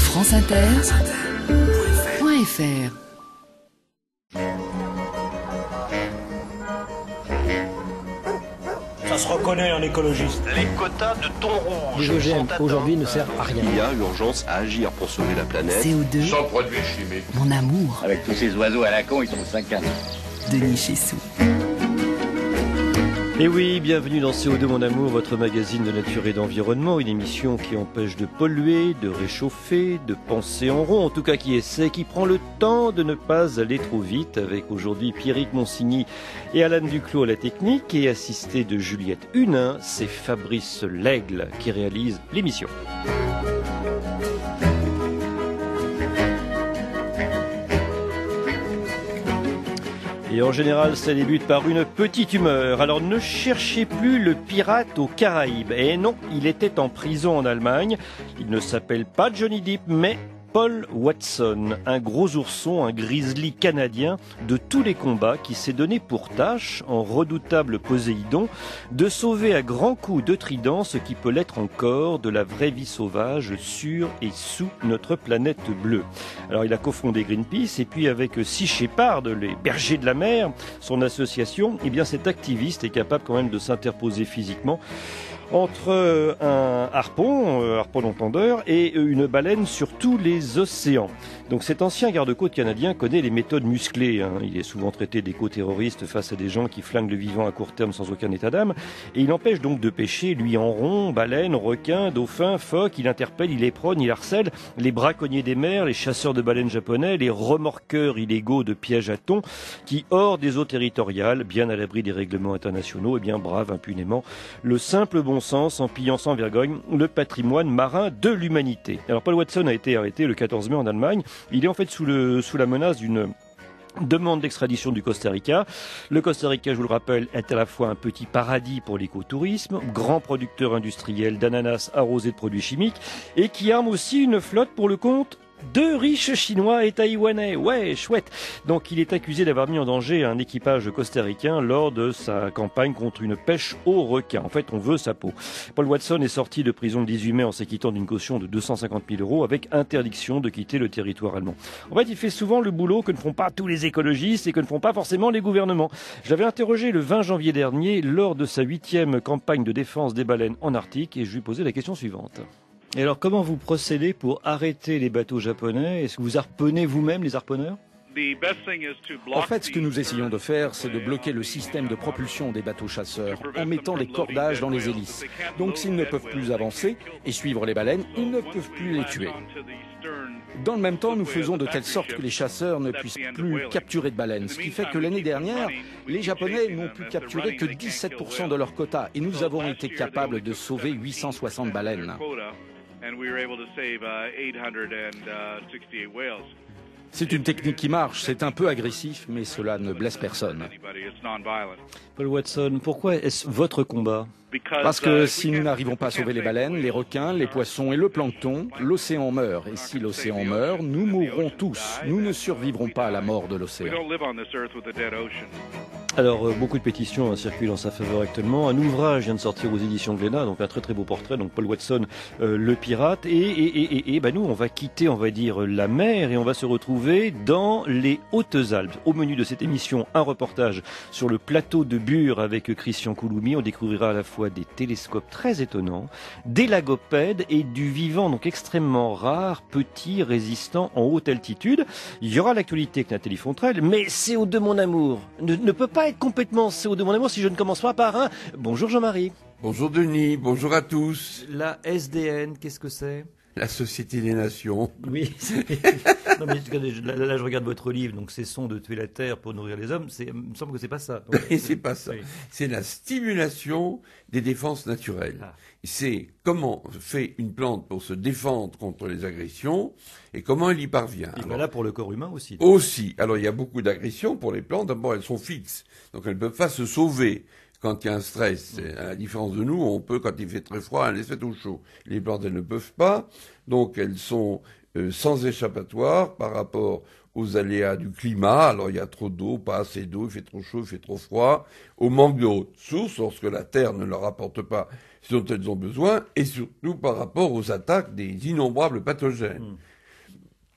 franceinter.fr. Ça se reconnaît en écologiste. Les quotas de thon rouge. Les OGM aujourd'hui ne servent à rien. Il y a urgence à agir pour sauver la planète. CO2. Sans produits chimiques. Mon amour. Avec tous ces oiseaux à la con, ils sont 50. Denis Chessou. Et oui, bienvenue dans CO2 Mon Amour, votre magazine de nature et d'environnement, une émission qui empêche de polluer, de réchauffer, de penser en rond, en tout cas qui essaie, qui prend le temps de ne pas aller trop vite, avec aujourd'hui Pierrick Monsigny et Alan Duclos à la technique, et assisté de Juliette Hunin, c'est Fabrice Lègle qui réalise l'émission. Et en général, ça débute par une petite humeur. Alors ne cherchez plus le pirate aux Caraïbes. Et non, il était en prison en Allemagne. Il ne s'appelle pas Johnny Depp, mais Paul Watson, un gros ourson, un grizzly canadien de tous les combats qui s'est donné pour tâche, en redoutable Poséidon, de sauver à grands coups de trident ce qui peut l'être encore de la vraie vie sauvage sur et sous notre planète bleue. Alors il a cofondé Greenpeace et puis avec Sea Shepherd, les bergers de la mer, son association, eh bien cet activiste est capable quand même de s'interposer physiquement entre un harpon entendeur et une baleine sur tous les océans. Donc cet ancien garde-côte canadien connaît les méthodes musclées. Il est souvent traité d'éco-terroriste face à des gens qui flinguent le vivant à court terme sans aucun état d'âme. Et il empêche donc de pêcher, lui en rond, baleines, requins, dauphins, phoques. Il interpelle, il éperonne, il harcèle les braconniers des mers, les chasseurs de baleines japonais, les remorqueurs illégaux de pièges à thon qui, hors des eaux territoriales, bien à l'abri des règlements internationaux, eh bien bravent impunément le simple bon sens en pillant sans vergogne le patrimoine marin de l'humanité. Alors Paul Watson a été arrêté le 14 mai en Allemagne. Il est en fait sous la menace d'une demande d'extradition du Costa Rica. Le Costa Rica, je vous le rappelle, est à la fois un petit paradis pour l'écotourisme, grand producteur industriel d'ananas arrosé de produits chimiques et qui arme aussi une flotte pour le compte de riches Chinois et Taïwanais. Ouais, chouette. Donc il est accusé d'avoir mis en danger un équipage costaricain lors de sa campagne contre une pêche aux requins. En fait, on veut sa peau. Paul Watson est sorti de prison le 18 mai en s'acquittant d'une caution de 250 000 € avec interdiction de quitter le territoire allemand. En fait, il fait souvent le boulot que ne font pas tous les écologistes et que ne font pas forcément les gouvernements. Je l'avais interrogé le 20 janvier dernier lors de sa 8e campagne de défense des baleines en Arctique et je lui posais la question suivante. Et alors, comment vous procédez pour arrêter les bateaux japonais? Est-ce que vous harponnez vous-même les harponneurs? En fait, ce que nous essayons de faire, c'est de bloquer le système de propulsion des bateaux chasseurs en mettant des cordages dans les hélices. Donc, s'ils ne peuvent plus avancer et suivre les baleines, ils ne peuvent plus les tuer. Dans le même temps, nous faisons de telle sorte que les chasseurs ne puissent plus capturer de baleines. Ce qui fait que l'année dernière, les Japonais n'ont pu capturer que 17% de leur quota. Et nous avons été capables de sauver 860 baleines. C'est une technique qui marche, c'est un peu agressif, mais cela ne blesse personne. Paul Watson, pourquoi est-ce votre combat? Parce que si nous n'arrivons pas à sauver les baleines, les requins, les poissons et le plancton, l'océan meurt. Et si l'océan meurt, nous mourrons tous. Nous ne survivrons pas à la mort de l'océan. Alors, beaucoup de pétitions circulent en sa faveur actuellement. Un ouvrage vient de sortir aux éditions Glénat, donc un très très beau portrait, donc Paul Watson, le pirate. Et nous, on va quitter, on va dire, la mer et on va se retrouver dans les Hautes-Alpes. Au menu de cette émission, un reportage sur le plateau de Bure avec Christian Couloumi. On découvrira à la fois des télescopes très étonnants, des lagopèdes et du vivant donc extrêmement rare, petit, résistant en haute altitude. Il y aura l'actualité avec Nathalie Fontrelle, mais CO2 Mon Amour ne peut pas être complètement CO2 Mon Amour si je ne commence pas par un bonjour Jean-Marie. Bonjour Denis, bonjour à tous. La SDN, qu'est-ce que c'est? La Société des Nations. Oui. Non, mais là, je regarde votre livre, donc cessons de tuer la terre pour nourrir les hommes. Il me semble que c'est pas ça. Oui, c'est pas ça. Oui. C'est la stimulation des défenses naturelles. Ah. C'est comment fait une plante pour se défendre contre les agressions et comment elle y parvient. Et voilà pour le corps humain aussi. Aussi. Alors il y a beaucoup d'agressions pour les plantes. D'abord, elles sont fixes, donc elles ne peuvent pas se sauver. Quand il y a un stress, à la différence de nous, on peut, quand il fait très froid, aller se mettre au chaud. Les plantes, elles ne peuvent pas, donc elles sont sans échappatoire par rapport aux aléas du climat. Alors il y a trop d'eau, pas assez d'eau, il fait trop chaud, il fait trop froid, au manque de haute source, lorsque la terre ne leur apporte pas ce dont elles ont besoin, et surtout par rapport aux attaques des innombrables pathogènes.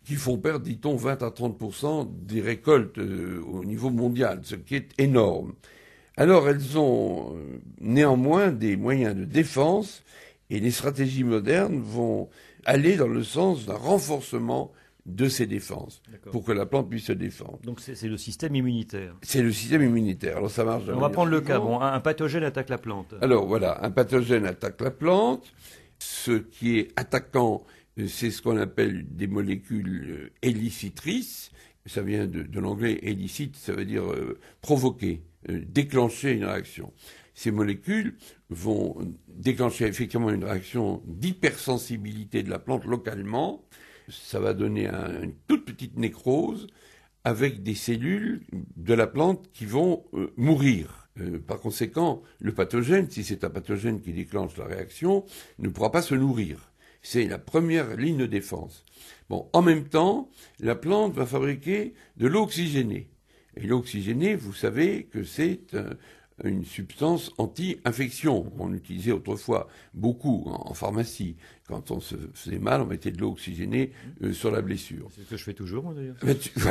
qui font perdre, dit-on, 20 à 30% des récoltes au niveau mondial, ce qui est énorme. Alors elles ont néanmoins des moyens de défense et les stratégies modernes vont aller dans le sens d'un renforcement de ces défenses pour que la plante puisse se défendre. Donc c'est le système immunitaire. C'est le système immunitaire. Alors ça marche. On va prendre le cas. Bon, un pathogène attaque la plante. Alors voilà, un pathogène attaque la plante. Ce qui est attaquant, c'est ce qu'on appelle des molécules élicitrices. Ça vient de l'anglais élicite, ça veut dire provoquer, déclencher une réaction. Ces molécules vont déclencher effectivement une réaction d'hypersensibilité de la plante localement. Ça va donner une toute petite nécrose avec des cellules de la plante qui vont mourir. Par conséquent, le pathogène, si c'est un pathogène qui déclenche la réaction, ne pourra pas se nourrir. C'est la première ligne de défense. Bon, en même temps, la plante va fabriquer de l'eau oxygénée. Et l'eau oxygénée, vous savez que c'est une substance anti-infection. On l'utilisait autrefois beaucoup en pharmacie. Quand on se faisait mal, on mettait de l'eau oxygénée sur la blessure. C'est ce que je fais toujours, moi, d'ailleurs.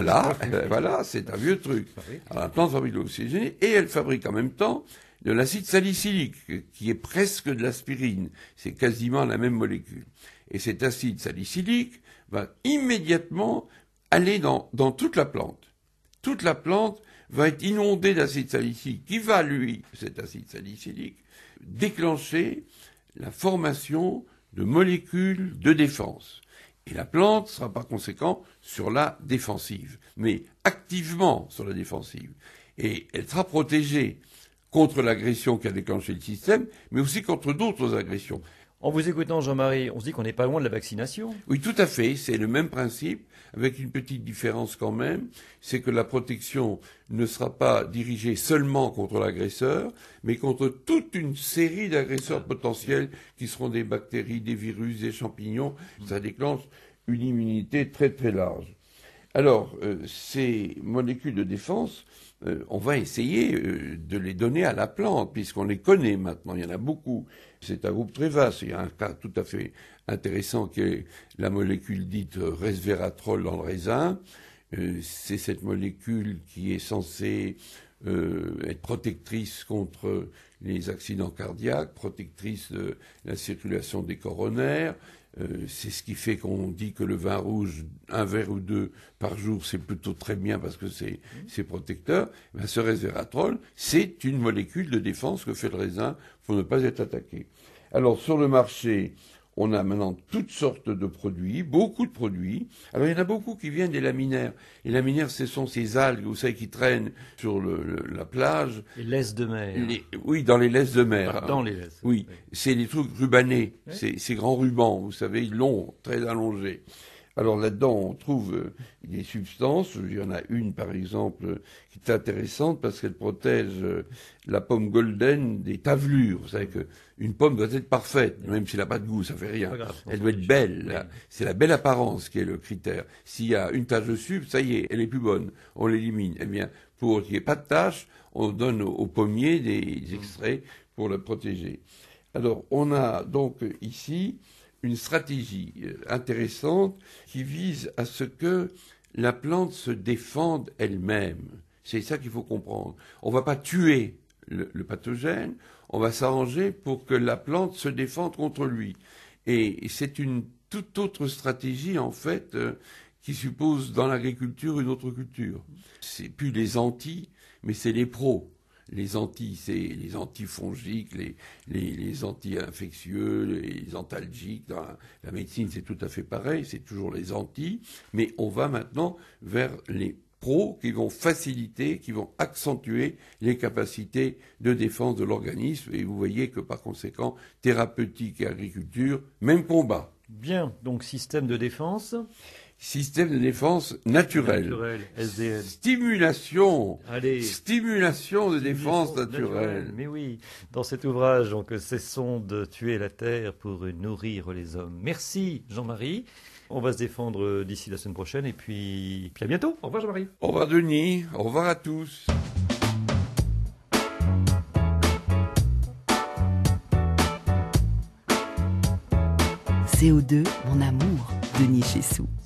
Voilà, c'est un vieux truc. Alors, la plante fabrique de l'eau oxygénée et elle fabrique en même temps de l'acide salicylique, qui est presque de l'aspirine. C'est quasiment la même molécule. Et cet acide salicylique va immédiatement aller dans toute la plante. Toute la plante va être inondée d'acide salicylique qui va, cet acide salicylique, déclencher la formation de molécules de défense. Et la plante sera par conséquent sur la défensive, mais activement sur la défensive. Et elle sera protégée contre l'agression qui a déclenché le système, mais aussi contre d'autres agressions. En vous écoutant, Jean-Marie, on se dit qu'on n'est pas loin de la vaccination. Oui, tout à fait. C'est le même principe, avec une petite différence quand même. C'est que la protection ne sera pas dirigée seulement contre l'agresseur, mais contre toute une série d'agresseurs potentiels qui seront des bactéries, des virus, des champignons. Ça déclenche une immunité très très large. Alors, ces molécules de défense, on va essayer de les donner à la plante, puisqu'on les connaît maintenant. Il y en a beaucoup. C'est un groupe très vaste. Il y a un cas tout à fait intéressant qui est la molécule dite resveratrol dans le raisin. C'est cette molécule qui est censée être protectrice contre les accidents cardiaques, protectrice de la circulation des coronaires. C'est ce qui fait qu'on dit que le vin rouge, un verre ou deux par jour, c'est plutôt très bien parce que c'est protecteur. Ben, ce resveratrol, c'est une molécule de défense que fait le raisin pour ne pas être attaqué. Alors, sur le marché, on a maintenant toutes sortes de produits, beaucoup de produits. Alors, il y en a beaucoup qui viennent des laminaires. Les laminaires, ce sont ces algues, vous savez, qui traînent sur la plage. Les laisses de mer. Oui, dans les laisses de mer. Dans les laisses. Oui, c'est les trucs rubanés, ces grands rubans, vous savez, longs, très allongés. Alors là-dedans, on trouve des substances. Il y en a une, par exemple, qui est intéressante parce qu'elle protège la pomme golden des tavelures. Vous savez qu'une pomme doit être parfaite, même s'il n'a pas de goût, ça fait rien. Elle doit être belle. Là. C'est la belle apparence qui est le critère. S'il y a une tache dessus, ça y est, elle est plus bonne. On l'élimine. Eh bien, pour qu'il n'y ait pas de tache, on donne au pommier des extraits pour le protéger. Alors, on a donc ici une stratégie intéressante qui vise à ce que la plante se défende elle-même. C'est ça qu'il faut comprendre. On ne va pas tuer le pathogène, on va s'arranger pour que la plante se défende contre lui. Et c'est une toute autre stratégie, en fait, qui suppose dans l'agriculture une autre culture. C'est plus les anti, mais c'est les pros. Les anti, c'est les antifongiques, les anti-infectieux, les antalgiques. Dans la médecine, c'est tout à fait pareil, c'est toujours les anti. Mais on va maintenant vers les pros qui vont faciliter, qui vont accentuer les capacités de défense de l'organisme. Et vous voyez que par conséquent, thérapeutique et agriculture, même combat. Bien, donc système de défense. Système de défense naturel. SDN. Stimulation. Allez. Stimulation de défense naturelle. Mais oui, dans cet ouvrage, donc, cessons de tuer la terre pour nourrir les hommes. Merci, Jean-Marie. On va se défendre d'ici la semaine prochaine et puis à bientôt. Au revoir, Jean-Marie. Au revoir, Denis. Au revoir à tous. CO2, mon amour, Denis Chessou.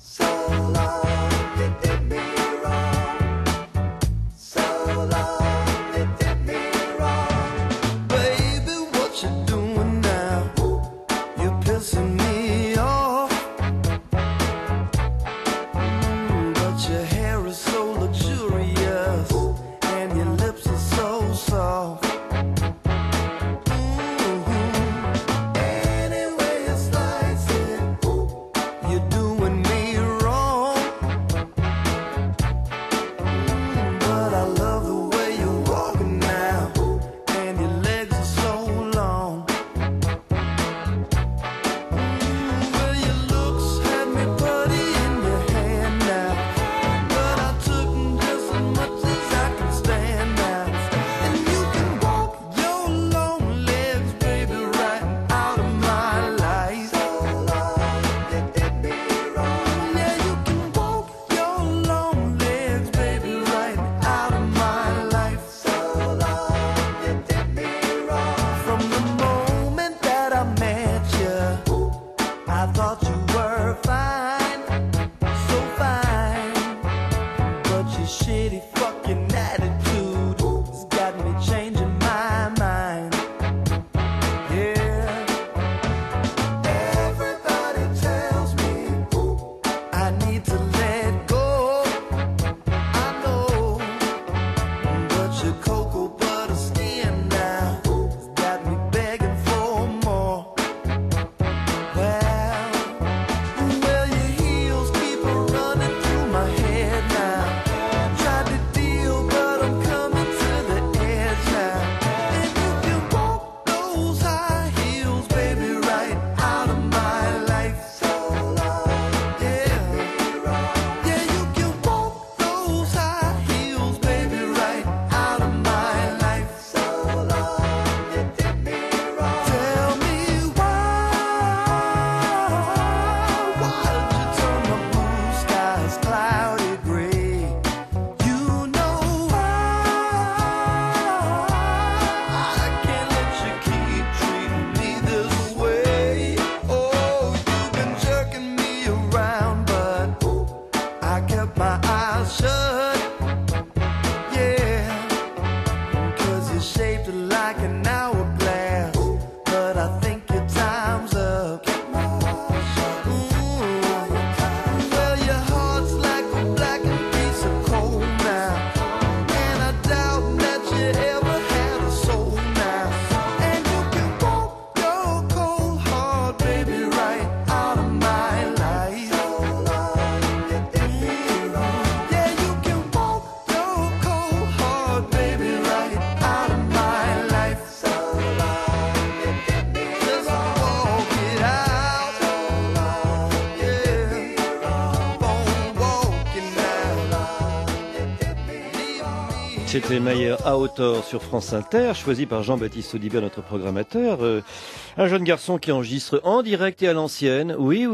C'était Mayer à hauteur sur France Inter, choisi par Jean-Baptiste Audibert, notre programmateur. Un jeune garçon qui enregistre en direct et à l'ancienne,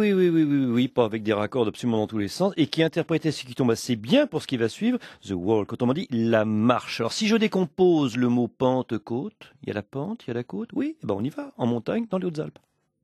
oui, pas avec des raccords absolument dans tous les sens, et qui interprétait ce qui tombe assez bien pour ce qui va suivre, The Walk, autrement dit, la marche. Alors si je décompose le mot Pentecôte, il y a la pente, il y a la côte, oui, on y va, en montagne, dans les Hautes-Alpes.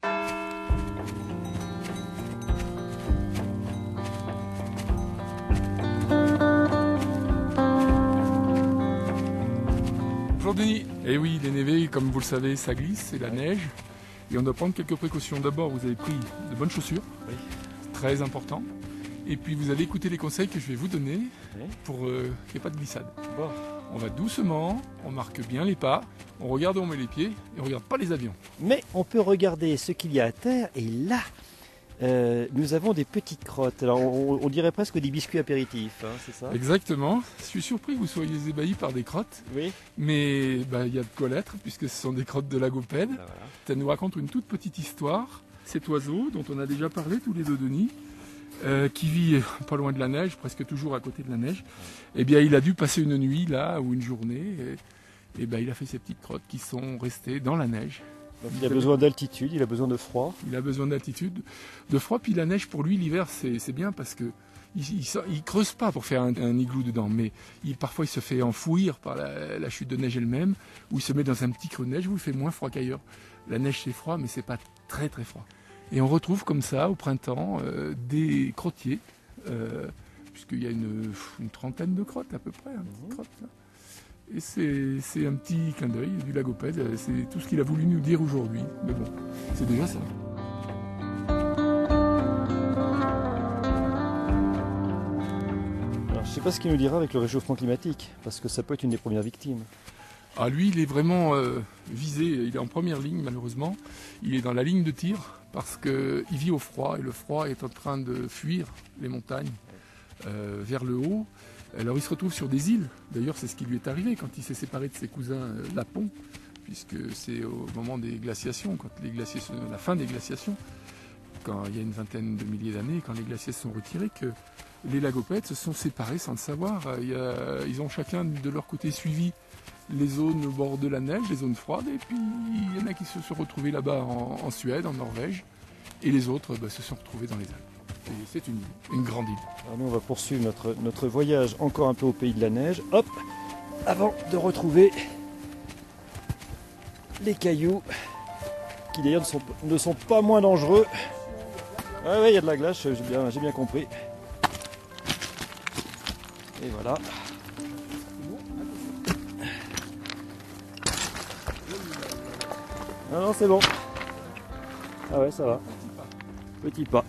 Bonjour Denis. Eh oui, les névés, comme vous le savez, ça glisse, c'est la neige. Et on doit prendre quelques précautions. D'abord, vous avez pris de bonnes chaussures, oui. C'est très important. Et puis vous allez écouter les conseils que je vais vous donner pour qu'il n'y ait pas de glissade. Bon. On va doucement, on marque bien les pas, on regarde où on met les pieds et on ne regarde pas les avions. Mais on peut regarder ce qu'il y a à terre et là, nous avons des petites crottes. Alors on dirait presque des biscuits apéritifs, hein, c'est ça ? Exactement. Je suis surpris que vous soyez ébahis par des crottes. Oui. Mais il y a de quoi l'être puisque ce sont des crottes de lagopède. Ah, voilà. Ça nous raconte une toute petite histoire. Cet oiseau dont on a déjà parlé tous les deux, Denis, qui vit pas loin de la neige, presque toujours à côté de la neige, eh bien il a dû passer une nuit là ou une journée et il a fait ces petites crottes qui sont restées dans la neige. Donc il a besoin d'altitude, il a besoin de froid. Il a besoin d'altitude, de froid, puis la neige pour lui l'hiver c'est bien parce que il creuse pas pour faire un igloo dedans, mais parfois il se fait enfouir par la chute de neige elle-même, ou il se met dans un petit creux de neige où il fait moins froid qu'ailleurs. La neige c'est froid, mais c'est pas très très froid. Et on retrouve comme ça au printemps des crottiers puisqu'il y a une trentaine de crottes à peu près, crottes, là. Et c'est un petit clin d'œil du lagopède, c'est tout ce qu'il a voulu nous dire aujourd'hui. Mais bon, c'est déjà ça. Alors, je ne sais pas ce qu'il nous dira avec le réchauffement climatique, parce que ça peut être une des premières victimes. Ah, lui, il est vraiment visé, il est en première ligne malheureusement. Il est dans la ligne de tir parce qu'il vit au froid et le froid est en train de fuir les montagnes vers le haut. Alors il se retrouve sur des îles, d'ailleurs c'est ce qui lui est arrivé quand il s'est séparé de ses cousins lapons, puisque c'est au moment des glaciations, quand la fin des glaciations, quand il y a une vingtaine de milliers d'années, quand les glaciers se sont retirés, que les lagopèdes se sont séparés sans le savoir. Ils ont chacun de leur côté suivi les zones au bord de la neige, les zones froides, et puis il y en a qui se sont retrouvés là-bas en Suède, en Norvège, et les autres se sont retrouvés dans les Alpes. Et c'est une grande île. Alors nous on va poursuivre notre voyage encore un peu au pays de la neige, hop, avant de retrouver les cailloux, qui d'ailleurs ne sont pas moins dangereux. Ah ouais, il y a de la glace, j'ai bien compris. Et voilà. Non, c'est bon. Ah ouais, ça va. Petit pas.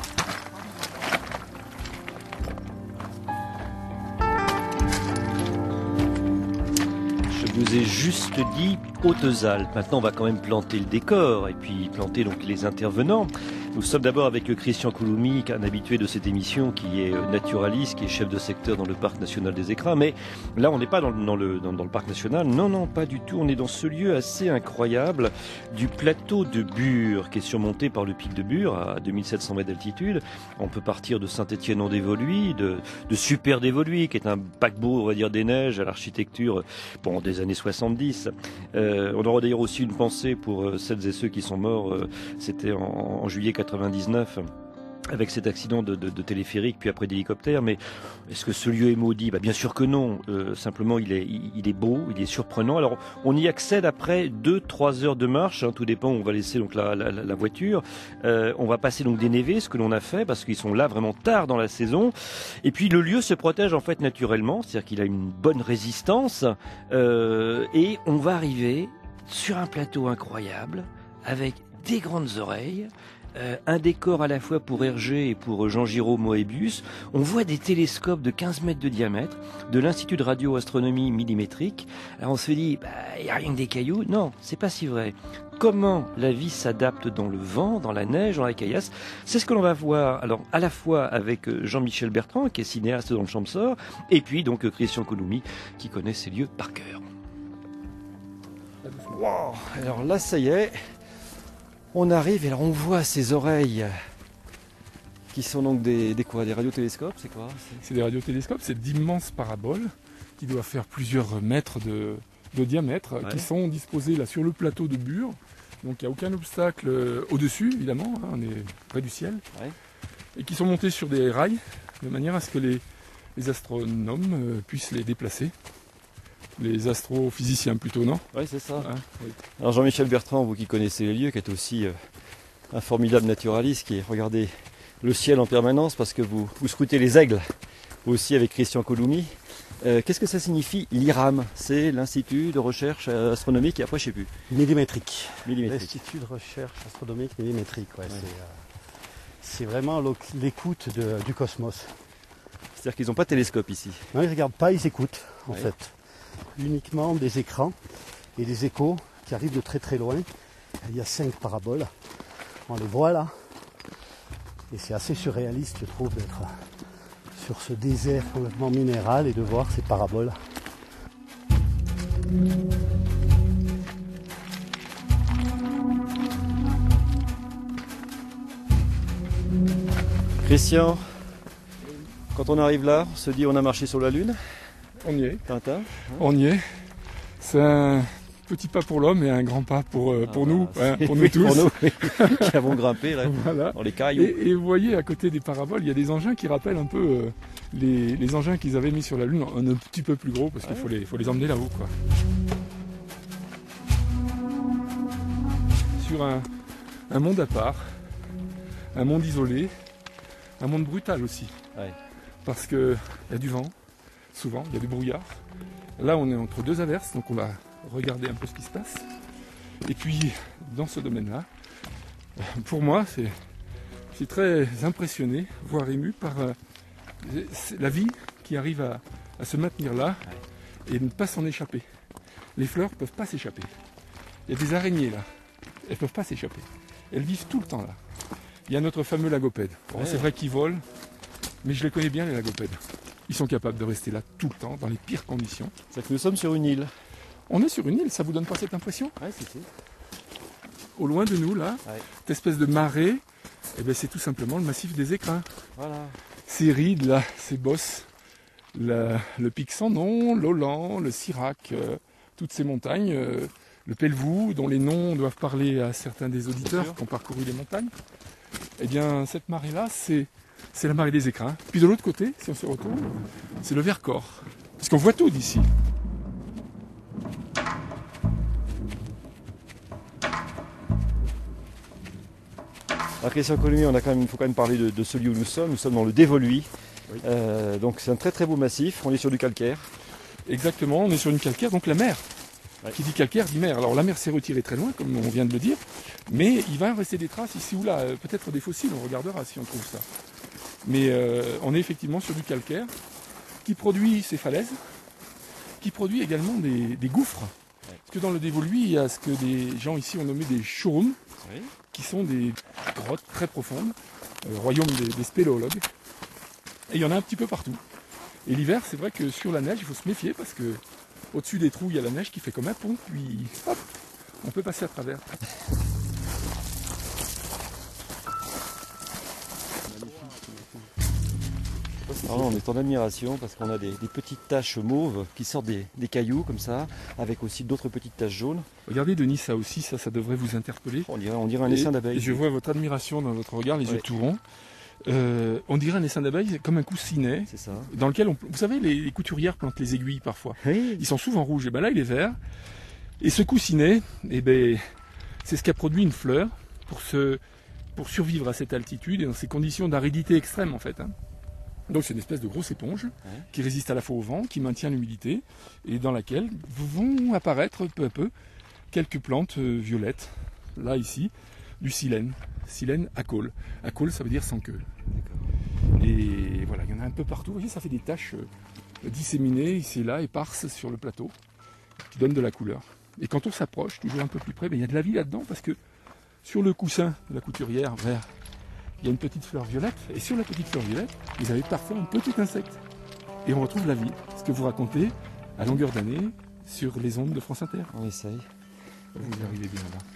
Je vous ai juste dit Hautes-Alpes. Maintenant, on va quand même planter le décor et puis planter donc les intervenants. Nous sommes d'abord avec Christian Couloumi, un habitué de cette émission, qui est naturaliste, qui est chef de secteur dans le parc national des Écrins. Mais là, on n'est pas dans le parc national. Non, pas du tout. On est dans ce lieu assez incroyable du plateau de Bure, qui est surmonté par le pic de Bure à 2700 mètres d'altitude. On peut partir de Saint-Étienne-en-Dévoluy, de Super-Dévoluy, qui est un paquebot, on va dire, des neiges à l'architecture des années 70. On aura d'ailleurs aussi une pensée pour celles et ceux qui sont morts. C'était en juillet 99 avec cet accident de téléphérique puis après d'hélicoptère. Mais est-ce que ce lieu est maudit ? Bien sûr que non. Simplement il est beau, il est surprenant. Alors on y accède après 2-3 heures de marche, tout dépend où on va laisser donc la voiture. On va passer donc des névés, ce que l'on a fait parce qu'ils sont là vraiment tard dans la saison. Et puis le lieu se protège en fait naturellement, c'est-à-dire qu'il a une bonne résistance et on va arriver sur un plateau incroyable avec des grandes oreilles, un décor à la fois pour Hergé et pour Jean-Giraud Moebius. On voit des télescopes de 15 mètres de diamètre de l'Institut de radioastronomie millimétrique. Alors on se dit, il n'y a rien que des cailloux. Non, c'est pas si vrai. Comment la vie s'adapte dans le vent, dans la neige, dans la caillasse, c'est ce que l'on va voir. Alors à la fois avec Jean-Michel Bertrand, qui est cinéaste dans le Champsaur, et puis donc Christian Couloumi, qui connaît ces lieux par cœur. Wow. Alors là, ça y est. On arrive et alors on voit ces oreilles qui sont donc des radiotélescopes, c'est quoi ? C'est des radiotélescopes, c'est d'immenses paraboles qui doivent faire plusieurs mètres de diamètre, qui sont disposées là sur le plateau de Bure. Donc il n'y a aucun obstacle au-dessus, évidemment, on est près du ciel. Ouais. Et qui sont montées sur des rails de manière à ce que les astronomes puissent les déplacer. Les astrophysiciens plutôt, non ? Oui, c'est ça. Hein, oui. Alors Jean-Michel Bertrand, vous qui connaissez les lieux, qui êtes aussi un formidable naturaliste, qui regardez le ciel en permanence parce que vous scrutez les aigles aussi avec Christian Couloumi. Qu'est-ce que ça signifie l'IRAM ? C'est l'Institut de recherche astronomique et après je ne sais plus. Millimétrique. L'Institut de recherche astronomique millimétrique, ouais. C'est vraiment l'écoute du cosmos. C'est-à-dire qu'ils n'ont pas de télescope ici ? Non, ils ne regardent pas, ils écoutent en fait. Uniquement des écrans et des échos qui arrivent de très très loin. Il y a 5 paraboles, on les voit là. Et c'est assez surréaliste, je trouve, d'être sur ce désert complètement minéral et de voir ces paraboles. Christian, quand on arrive là, on se dit on a marché sur la Lune ? On y est. Tintin. On y est. C'est un petit pas pour l'homme et un grand pas pour nous, pour nous tous. Pour nous, qui avons grimpé là, voilà. Dans les cailloux. Et vous voyez, à côté des paraboles, il y a des engins qui rappellent un peu les engins qu'ils avaient mis sur la Lune, un petit peu plus gros, parce qu'il faut les emmener là-haut, quoi. Sur un monde à part, un monde isolé, un monde brutal aussi. Ouais. Parce qu'il y a du vent, souvent, il y a du brouillard. Là, on est entre deux averses, donc on va regarder un peu ce qui se passe. Et puis, dans ce domaine-là, pour moi, je suis très impressionné, voire ému par la vie qui arrive à se maintenir là et ne pas s'en échapper. Les fleurs ne peuvent pas s'échapper. Il y a des araignées là, elles ne peuvent pas s'échapper. Elles vivent tout le temps là. Il y a notre fameux lagopède. Bon, c'est vrai qu'ils volent, mais je les connais bien les lagopèdes. Ils sont capables de rester là tout le temps, dans les pires conditions. C'est que nous sommes sur une île. On est sur une île, ça vous donne pas cette impression? Ouais, si. Au loin de nous là, cette espèce de marée, eh ben, c'est tout simplement le massif des Écrins. Voilà. Ces rides là, ces bosses, le pic sans nom, l'Olan, le Sirac, toutes ces montagnes, le Pelvoux, dont les noms doivent parler à certains des auditeurs qui ont parcouru les montagnes. Eh bien, cette marée-là, c'est la marée des Écrins. Puis de l'autre côté, si on se retourne, c'est le Vercors. Parce qu'on voit tout d'ici. Alors Christian Colomiers, il faut quand même parler de celui où nous sommes. Nous sommes dans le Dévoluy. Oui. Donc c'est un très très beau massif. On est sur du calcaire. Exactement, on est sur une calcaire, donc la mer. Ouais. Qui dit calcaire dit mer. Alors la mer s'est retirée très loin, comme on vient de le dire, mais il va rester des traces ici ou là, peut-être des fossiles, on regardera si on trouve ça. Mais on est effectivement sur du calcaire qui produit ces falaises, qui produit également des gouffres. Ouais. Parce que dans le Dévoluy, il y a ce que des gens ici ont nommé des chouroums, oui, qui sont des grottes très profondes, royaume des spéléologues. Et il y en a un petit peu partout. Et l'hiver, c'est vrai que sur la neige, il faut se méfier parce que au-dessus des trous, il y a la neige qui fait comme un pont, puis hop, on peut passer à travers. Alors là, on est en admiration parce qu'on a des petites taches mauves qui sortent des cailloux comme ça, avec aussi d'autres petites taches jaunes. Regardez Denis, ça aussi, ça devrait vous interpeller. On dirait un essaim d'abeilles. Je vois votre admiration dans votre regard, les yeux tout ronds. On dirait un essaim d'abeilles comme un coussinet, c'est ça, dans lequel vous savez, les couturières plantent les aiguilles parfois. Oui. Ils sont souvent rouges, et ben là il est vert. Et ce coussinet, eh ben, c'est ce qu'a produit une fleur pour survivre à cette altitude et dans ces conditions d'aridité extrême en fait. Hein. Donc c'est une espèce de grosse éponge qui résiste à la fois au vent, qui maintient l'humidité et dans laquelle vont apparaître peu à peu quelques plantes violettes. Là ici, du silène. Silène à col. À col, ça veut dire sans queue. Et voilà, il y en a un peu partout. Vous voyez, ça fait des taches disséminées ici et là, éparses sur le plateau, qui donnent de la couleur. Et quand on s'approche, toujours un peu plus près, il y a de la vie là-dedans, parce que sur le coussin de la couturière vert, il y a une petite fleur violette. Et sur la petite fleur violette, vous avez parfois un petit insecte. Et on retrouve la vie. Ce que vous racontez à longueur d'année sur les ondes de France Inter. On essaye. Vous y arrivez bien là.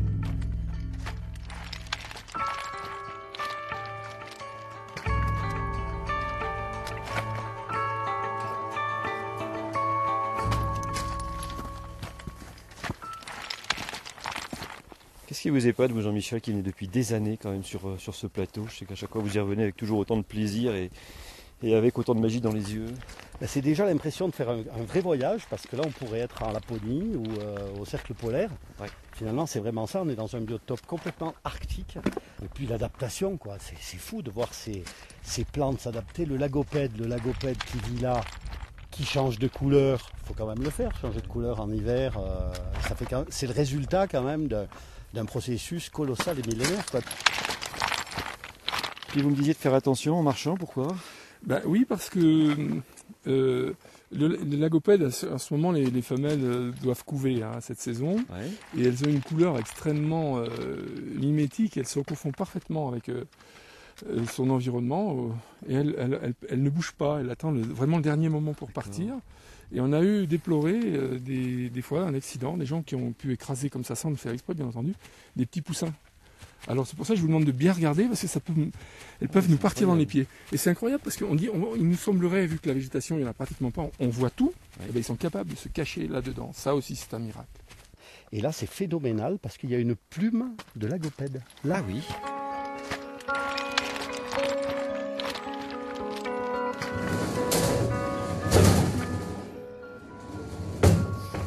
Qu'est-ce qui vous épate, vous Jean-Michel, qui est depuis des années quand même sur ce plateau? Je sais qu'à chaque fois vous y revenez avec toujours autant de plaisir et avec autant de magie dans les yeux. C'est déjà l'impression de faire un vrai voyage, parce que là on pourrait être en Laponie ou au cercle polaire. Ouais. Finalement c'est vraiment ça, on est dans un biotope complètement arctique. Et puis l'adaptation, quoi, c'est fou de voir ces plantes s'adapter. Le lagopède qui vit là, qui change de couleur, il faut quand même le faire, changer de couleur en hiver. C'est le résultat quand même d'un processus colossal et millénaire, quoi. Puis vous me disiez de faire attention en marchant, pourquoi? Oui, parce que le lagopède, à ce moment, les femelles doivent couver cette saison, et elles ont une couleur extrêmement mimétique, elles se confondent parfaitement avec son environnement, et elle ne bouge pas, elle attend vraiment le dernier moment pour partir. Et on a eu déploré des fois un accident, des gens qui ont pu écraser comme ça, sans le faire exprès bien entendu, des petits poussins. Alors c'est pour ça que je vous demande de bien regarder, parce que elles peuvent nous partir dans les pieds. Et c'est incroyable, parce qu'il nous semblerait, vu que la végétation, il n'y en a pratiquement pas, on voit tout, et ils sont capables de se cacher là-dedans. Ça aussi, c'est un miracle. Et là, c'est phénoménal, parce qu'il y a une plume de lagopède. Là, oui.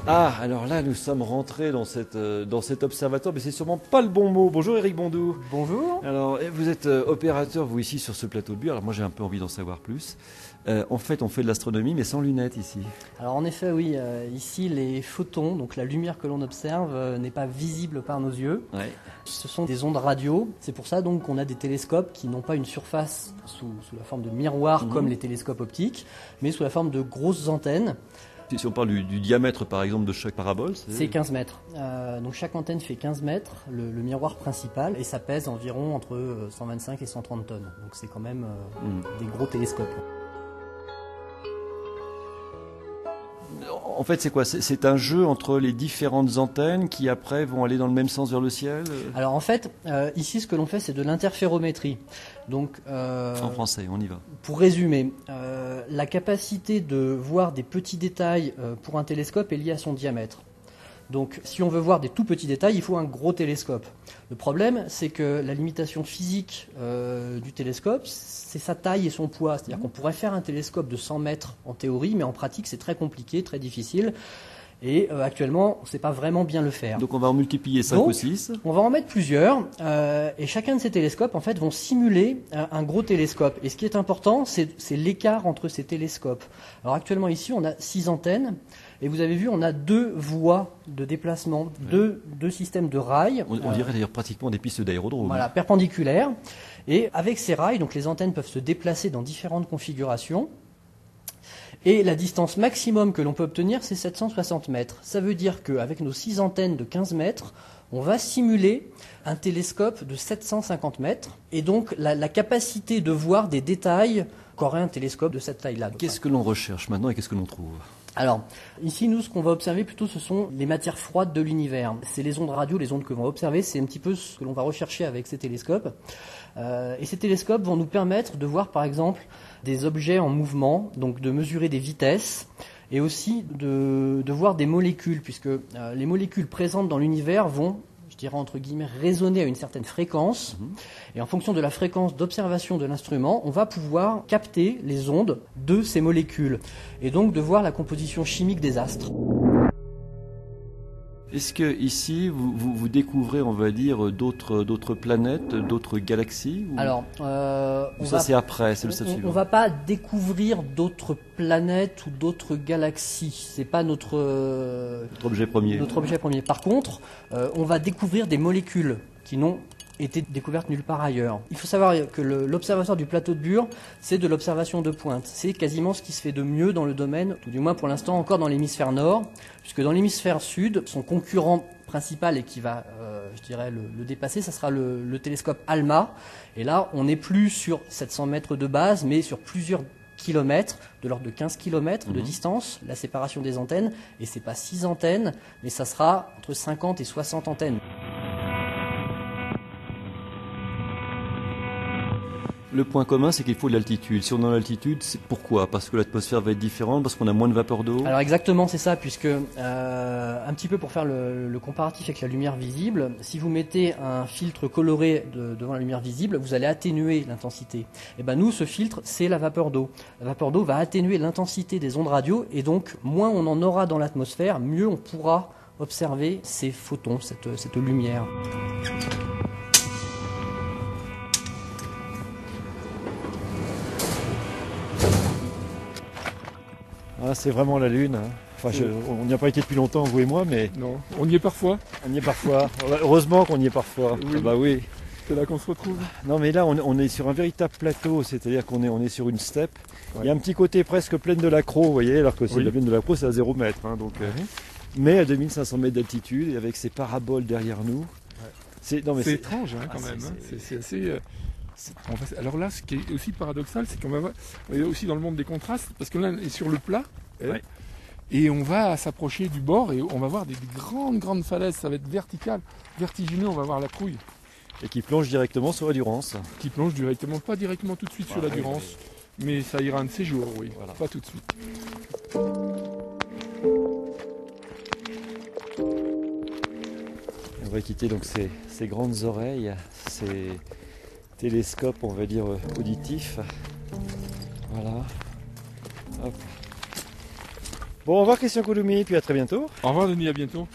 Ah, alors là, nous sommes rentrés dans cet observatoire, mais c'est sûrement pas le bon mot. Bonjour Éric Bondou. Bonjour. Alors, vous êtes opérateur, vous, ici, sur ce plateau de Bure. Alors moi, j'ai un peu envie d'en savoir plus. En fait, on fait de l'astronomie, mais sans lunettes ici. Alors en effet, oui. Ici, les photons, donc la lumière que l'on observe, n'est pas visible par nos yeux. Ouais. Ce sont des ondes radio. C'est pour ça donc qu'on a des télescopes qui n'ont pas une surface sous la forme de miroir comme les télescopes optiques, mais sous la forme de grosses antennes. Si on parle du diamètre, par exemple, de chaque parabole, c'est 15 mètres. Donc chaque antenne fait 15 mètres, le miroir principal, et ça pèse environ entre 125 et 130 tonnes. Donc c'est quand même des gros télescopes. En fait, c'est quoi? C'est un jeu entre les différentes antennes qui, après, vont aller dans le même sens vers le ciel? Alors en fait, ici, ce que l'on fait, c'est de l'interférométrie. Donc, en français, on y va. Pour résumer, la capacité de voir des petits détails pour un télescope est liée à son diamètre. Donc si on veut voir des tout petits détails, il faut un gros télescope. Le problème, c'est que la limitation physique du télescope, c'est sa taille et son poids. C'est-à-dire qu'on pourrait faire un télescope de 100 mètres en théorie, mais en pratique, c'est très compliqué, très difficile. Et actuellement, on ne sait pas vraiment bien le faire. Donc on va en multiplier 5 ou 6. On va en mettre plusieurs. Et chacun de ces télescopes, en fait, vont simuler un gros télescope. Et ce qui est important, c'est l'écart entre ces télescopes. Alors actuellement, ici, on a 6 antennes. Et vous avez vu, on a 2 voies de déplacement, deux systèmes de rails. On dirait d'ailleurs pratiquement des pistes d'aérodrome. Voilà, perpendiculaires. Et avec ces rails, donc les antennes peuvent se déplacer dans différentes configurations. Et la distance maximum que l'on peut obtenir, c'est 760 mètres. Ça veut dire qu'avec nos 6 antennes de 15 mètres, on va simuler un télescope de 750 mètres. Et donc la capacité de voir des détails qu'aurait un télescope de cette taille-là. Qu'est-ce que l'on recherche maintenant et qu'est-ce que l'on trouve ? Alors, ici, nous, ce qu'on va observer plutôt, ce sont les matières froides de l'univers. C'est les ondes radio, les ondes que l'on va observer, c'est un petit peu ce que l'on va rechercher avec ces télescopes. Et ces télescopes vont nous permettre de voir, par exemple, des objets en mouvement, donc de mesurer des vitesses, et aussi de voir des molécules, puisque les molécules présentes dans l'univers vont, je dirais entre guillemets, résonner à une certaine fréquence. Et en fonction de la fréquence d'observation de l'instrument, on va pouvoir capter les ondes de ces molécules. Et donc de voir la composition chimique des astres. Est-ce que ici vous découvrez, on va dire, d'autres planètes, d'autres galaxies ou... Alors, c'est après, c'est le stade suivant. On va pas découvrir d'autres planètes ou d'autres galaxies. C'est pas notre objet premier. Notre objet premier. Par contre, on va découvrir des molécules qui n'ont été découvertes nulle part ailleurs. Il faut savoir que l'observatoire du plateau de Bure, c'est de l'observation de pointe. C'est quasiment ce qui se fait de mieux dans le domaine, tout du moins pour l'instant encore dans l'hémisphère nord, puisque dans l'hémisphère sud, son concurrent principal et qui va, je dirais, le dépasser, ça sera le télescope ALMA. Et là, on n'est plus sur 700 mètres de base, mais sur plusieurs kilomètres, de l'ordre de 15 kilomètres de distance, la séparation des antennes. Et c'est pas 6 antennes, mais ça sera entre 50 et 60 antennes. Le point commun, c'est qu'il faut de l'altitude. Si on est en altitude, c'est pourquoi ? Parce que l'atmosphère va être différente, parce qu'on a moins de vapeur d'eau ? Alors exactement, c'est ça, puisque un petit peu pour faire le comparatif avec la lumière visible, si vous mettez un filtre coloré devant la lumière visible, vous allez atténuer l'intensité. Et ben nous, ce filtre, c'est la vapeur d'eau. La vapeur d'eau va atténuer l'intensité des ondes radio, et donc moins on en aura dans l'atmosphère, mieux on pourra observer ces photons, cette lumière. Ah, c'est vraiment la Lune. Enfin, on n'y a pas été depuis longtemps, vous et moi, mais... Non, on y est parfois. On y est parfois. Heureusement qu'on y est parfois. Oui. Ah bah oui. C'est là qu'on se retrouve. Non, mais là, on est sur un véritable plateau, c'est-à-dire qu'on est sur une steppe. Ouais. Il y a un petit côté presque plaine de l'Accro, vous voyez, alors que la plaine de l'Accro, c'est à 0 mètre. Donc, mais à 2500 mètres d'altitude, et avec ces paraboles derrière nous. Ouais. C'est étrange, quand même. C'est assez... Alors là, ce qui est aussi paradoxal, c'est qu'on est aussi dans le monde des contrastes, parce que là, on est sur le plat, et on va s'approcher du bord, et on va voir des grandes falaises, ça va être vertical, vertigineux, on va voir la Trouille. Et qui plonge directement sur la Durance. Qui plonge directement, pas directement tout de suite sur la Durance, mais ça ira un de ces jours, voilà. Pas tout de suite. On va quitter donc ces grandes oreilles, ces télescopes, on va dire, auditifs. Voilà. Hop. Bon, au revoir Christian Couloumi, puis à très bientôt. Au revoir Denis, à bientôt.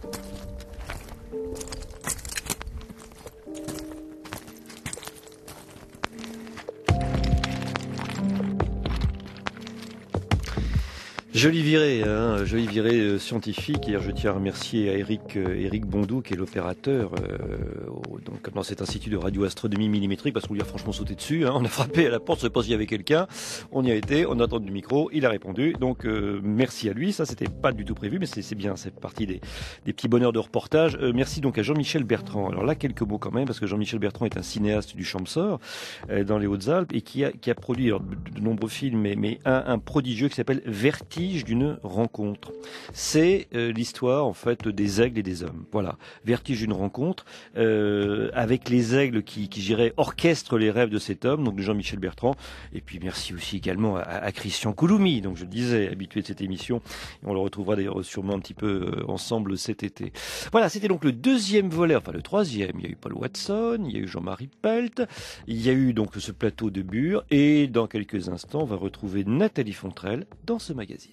Joli virée scientifique. Hier, je tiens à remercier à Eric Bondou, qui est l'opérateur donc dans cet institut de radioastronomie millimétrique, parce qu'on lui a franchement sauté dessus. On a frappé à la porte, je ne sais pas s'il y avait quelqu'un. On y a été, on a attendu le micro, il a répondu. Donc merci à lui. Ça, c'était pas du tout prévu, mais c'est bien. C'est partie des petits bonheurs de reportage. Merci donc à Jean-Michel Bertrand. Alors là, quelques mots quand même, parce que Jean-Michel Bertrand est un cinéaste du Champsaur, dans les Hautes-Alpes, et qui a produit de nombreux films, mais un prodigieux qui s'appelle Vertige d'une rencontre. C'est l'histoire en fait des aigles et des hommes. Voilà, Vertige d'une rencontre avec les aigles qui j'irais orchestrent les rêves de cet homme, donc de Jean-Michel Bertrand. Et puis merci aussi également à Christian Couloumi, donc je le disais, habitué de cette émission. Et on le retrouvera d'ailleurs sûrement un petit peu ensemble cet été. Voilà, c'était donc le deuxième volet, enfin le troisième. Il y a eu Paul Watson, il y a eu Jean-Marie Pelt, il y a eu donc ce plateau de Bure, et dans quelques instants, on va retrouver Nathalie Fontrelle dans ce magazine.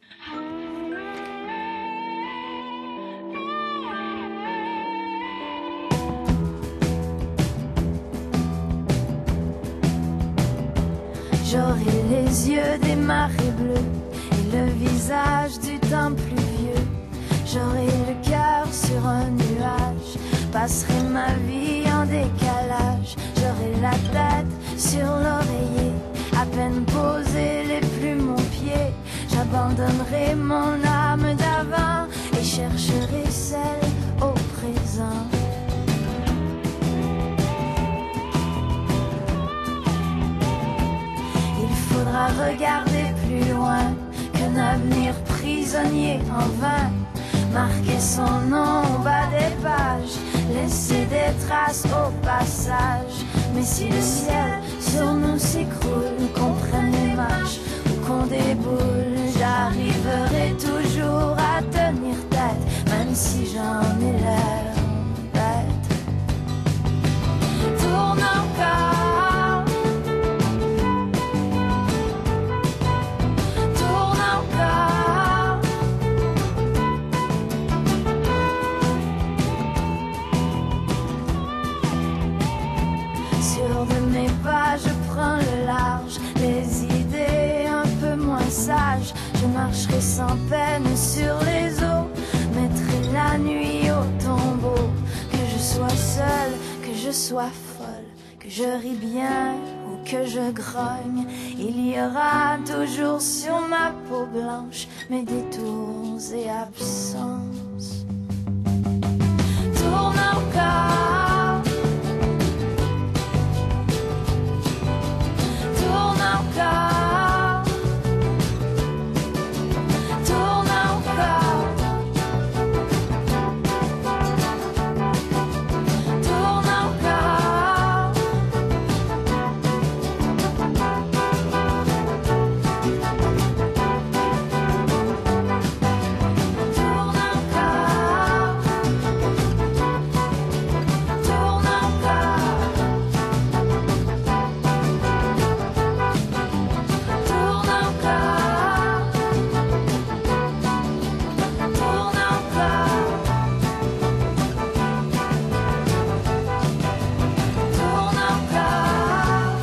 J'aurai les yeux des marées bleues et le visage du temps pluvieux. J'aurai le cœur sur un nuage, passerai ma vie en décalage. J'aurai la tête sur l'oreiller, à peine posé les plumes aux pieds. J'abandonnerai mon âme d'avant et chercherai celle au présent. Il faudra regarder plus loin qu'un avenir prisonnier en vain. Marquer son nom au bas des pages, laisser des traces au passage. Mais si le ciel sur nous s'écroule, qu'on prenne les marches ou qu'on déboule, j'arriverai toujours à tenir tête, même si j'en ai l'air bête. Tourne encore, tourne encore. Sûr de mes pas, je prends le large, les idées un peu moins sages. Je marcherai sans peine sur les eaux, mettrai la nuit au tombeau. Que je sois seule, que je sois folle, que je ris bien ou que je grogne, il y aura toujours sur ma peau blanche mes détours et absences. Tourne encore, tourne encore, tourne encore, tourne encore. Tourne encore, tourne encore, tourne encore, tourne encore, tourne encore.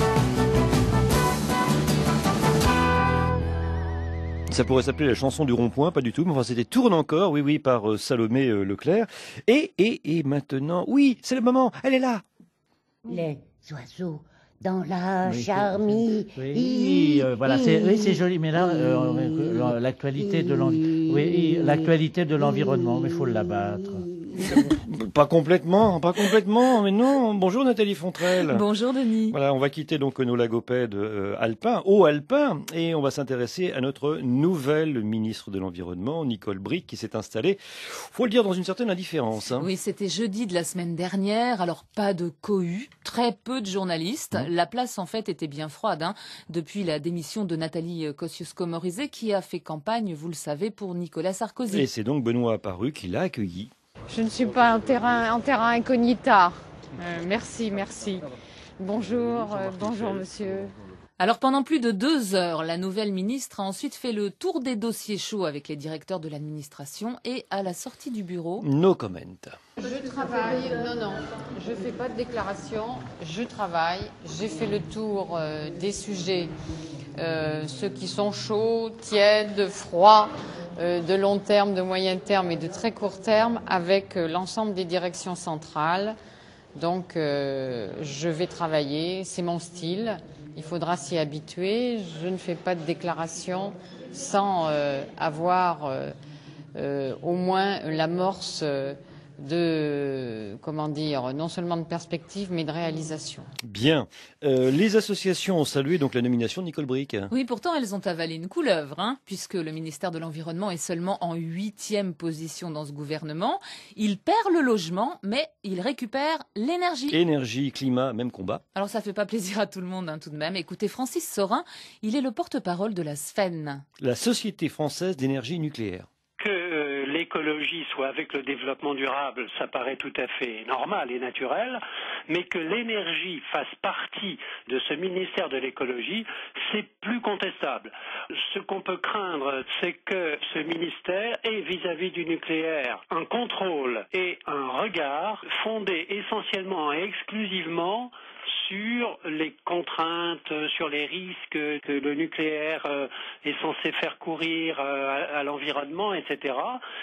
Ça pourrait s'appeler la chanson du rond-point, pas du tout, mais enfin c'était Tourne encore, oui, par Salomé Leclerc. Et maintenant, oui, c'est le moment, elle est là. Les oiseaux dans la charmille. Oui, voilà, c'est joli, mais là, l'actualité de l'environnement, mais il faut l'abattre. Pas complètement, mais non. Bonjour Nathalie Fontrelle. Bonjour Denis. Voilà, on va quitter donc nos lagopèdes hauts alpins, et on va s'intéresser à notre nouvelle ministre de l'Environnement, Nicole Bricq, qui s'est installée, faut le dire, dans une certaine indifférence. Oui, c'était jeudi de la semaine dernière, alors pas de cohue, très peu de journalistes. La place en fait était bien froide, depuis la démission de Nathalie Kosciusko-Morizet, qui a fait campagne, vous le savez, pour Nicolas Sarkozy. Et c'est donc Benoît Apparu qui l'a accueilli. Je ne suis pas en terrain incognita. Merci. Bonjour monsieur. Alors pendant plus de 2 heures, la nouvelle ministre a ensuite fait le tour des dossiers chauds avec les directeurs de l'administration et à la sortie du bureau... No comment. Je travaille, non, je fais pas de déclaration, je travaille, j'ai fait le tour des sujets, ceux qui sont chauds, tièdes, froids, de long terme, de moyen terme et de très court terme avec l'ensemble des directions centrales. Donc je vais travailler, c'est mon style. Il faudra s'y habituer. Je ne fais pas de déclaration sans avoir au moins l'amorce de, non seulement de perspective, mais de réalisation. Bien. Les associations ont salué donc la nomination de Nicole Bricq. Oui, pourtant elles ont avalé une couleuvre, puisque le ministère de l'Environnement est seulement en 8e position dans ce gouvernement. Il perd le logement, mais il récupère l'énergie. Énergie, climat, même combat. Alors ça fait pas plaisir à tout le monde, tout de même. Écoutez, Francis Sorin, il est le porte-parole de la SFEN. La Société française d'énergie nucléaire. Que l'écologie soit avec le développement durable, ça paraît tout à fait normal et naturel, mais que l'énergie fasse partie de ce ministère de l'écologie, c'est plus contestable. Ce qu'on peut craindre, c'est que ce ministère ait vis-à-vis du nucléaire un contrôle et un regard fondé essentiellement et exclusivement sur les contraintes, sur les risques que le nucléaire est censé faire courir à l'environnement, etc.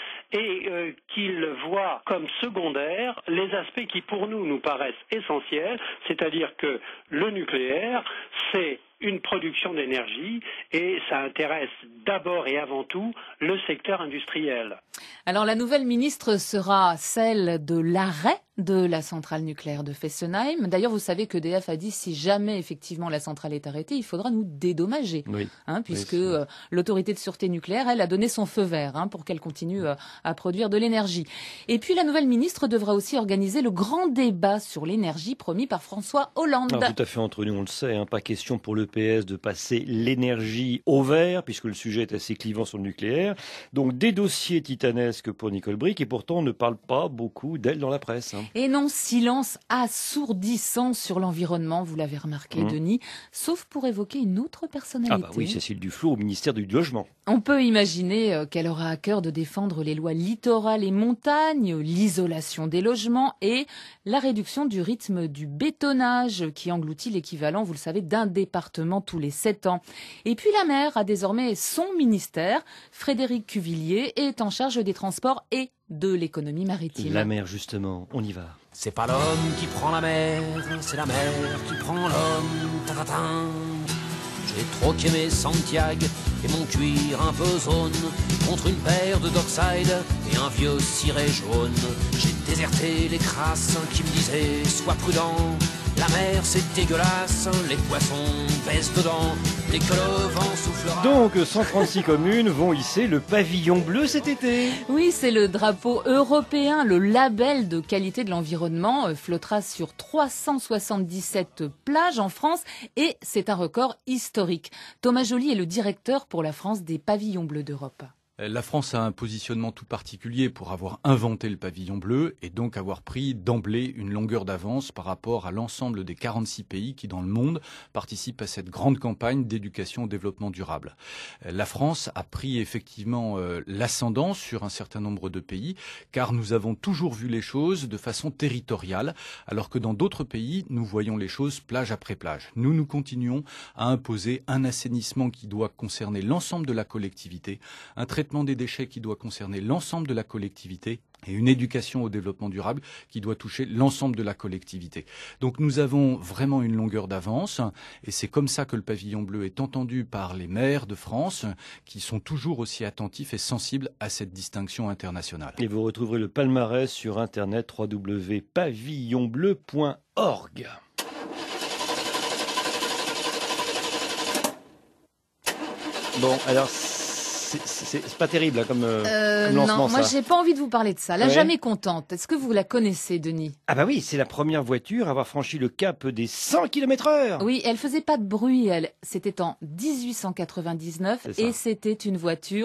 Et qu'il voit comme secondaires les aspects qui pour nous paraissent essentiels, c'est-à-dire que le nucléaire, c'est une production d'énergie et ça intéresse d'abord et avant tout le secteur industriel. Alors la nouvelle ministre sera celle de l'arrêt de la centrale nucléaire de Fessenheim. D'ailleurs, vous savez qu'EDF a dit si jamais effectivement la centrale est arrêtée, il faudra nous dédommager, oui. Puisque l'autorité de sûreté nucléaire, elle, a donné son feu vert pour qu'elle continue à produire de l'énergie. Et puis la nouvelle ministre devra aussi organiser le grand débat sur l'énergie promis par François Hollande. Alors, tout à fait entre nous, on le sait, pas question pour le PS de passer l'énergie au vert, puisque le sujet est assez clivant sur le nucléaire. Donc des dossiers titanesques pour Nicole Bricq, et pourtant on ne parle pas beaucoup d'elle dans la presse. Et non, silence assourdissant sur l'environnement, vous l'avez remarqué, Denis, sauf pour évoquer une autre personnalité. Ah bah oui, Cécile Duflot au ministère du Logement. On peut imaginer qu'elle aura à cœur de défendre les lois littorales et montagnes, l'isolation des logements et la réduction du rythme du bétonnage qui engloutit l'équivalent, vous le savez, d'un département tous les 7 ans. Et puis la mer a désormais son ministère. Frédéric Cuvillier est en charge des transports et de l'économie maritime. La mer, justement, on y va. C'est pas l'homme qui prend la mer, c'est la mer qui prend l'homme. Ta-ta-ta. J'ai troqué mes Santiago et mon cuir un peu zone contre une paire de Dockside et un vieux ciré jaune. J'ai déserté les crasses qui me disaient sois prudent. La mer c'est dégueulasse, les poissons baissent dedans, dès que le vent soufflera. Donc 136 communes vont hisser le pavillon bleu cet été. Oui, c'est le drapeau européen, le label de qualité de l'environnement flottera sur 377 plages en France et c'est un record historique. Thomas Joly est le directeur pour la France des pavillons bleus d'Europe. La France a un positionnement tout particulier pour avoir inventé le pavillon bleu et donc avoir pris d'emblée une longueur d'avance par rapport à l'ensemble des 46 pays qui, dans le monde, participent à cette grande campagne d'éducation au développement durable. La France a pris effectivement l'ascendant sur un certain nombre de pays car nous avons toujours vu les choses de façon territoriale alors que dans d'autres pays, nous voyons les choses plage après plage. Nous continuons à imposer un assainissement qui doit concerner l'ensemble de la collectivité, un traitement des déchets qui doit concerner l'ensemble de la collectivité et une éducation au développement durable qui doit toucher l'ensemble de la collectivité. Donc nous avons vraiment une longueur d'avance et c'est comme ça que le pavillon bleu est entendu par les maires de France qui sont toujours aussi attentifs et sensibles à cette distinction internationale. Et vous retrouverez le palmarès sur internet www.pavillonbleu.org. Bon, alors c'est pas terrible comme lancement. Non, moi j'ai pas envie de vous parler de ça. La Jamais Contente, est-ce que vous la connaissez, Denis? Ah bah oui, c'est la première voiture à avoir franchi le cap des 100 km/h. Oui, elle faisait pas de bruit, c'était en 1899 et c'était une voiture